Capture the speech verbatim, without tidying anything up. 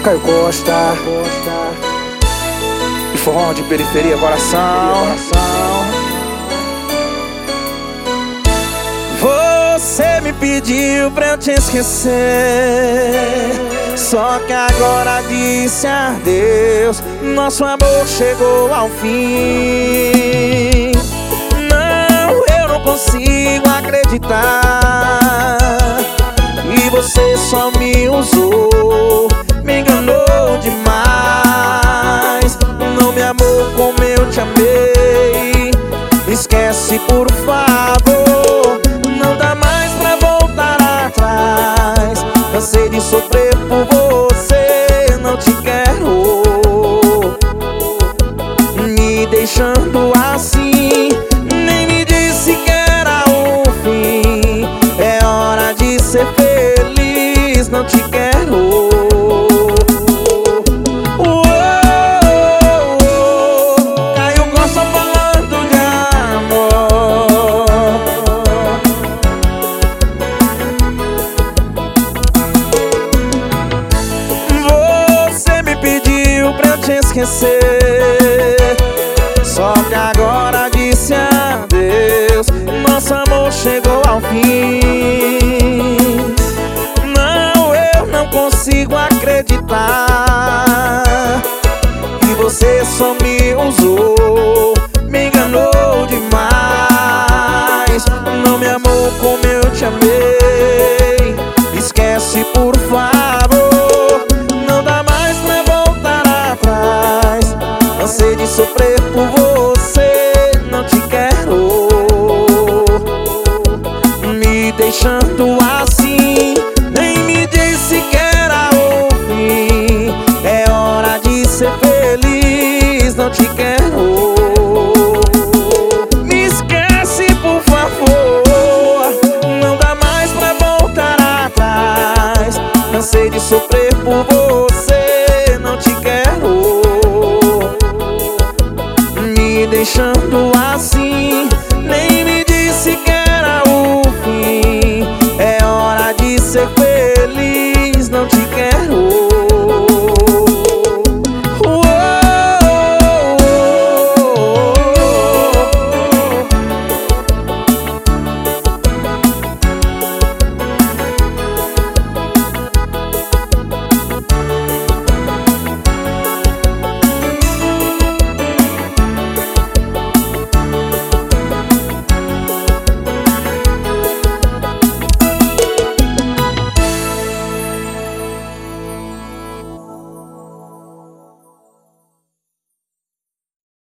Caio Costa e forró de periferia, coração. Você me pediu pra eu te esquecer, só que agora disse adeus. Nosso amor chegou ao fim. Não, eu não consigo acreditar que você só me usou, me enganou demais. Não me amou como eu te amei. Esquece, por favor, não dá mais pra voltar atrás. Cansei de sofrer por você, não te quero me deixando assim. Nem me disse que era o fim. É hora de ser feliz, não te quero. Te esquecer, só que agora disse adeus. Nosso amor chegou ao fim. Não, eu não consigo acreditar que você só me usou, me enganou demais. Não me amou como eu te amei. Esquece, por favor, não dá mais pra voltar atrás. Cansei de sofrer por você, não te quero me deixando assim.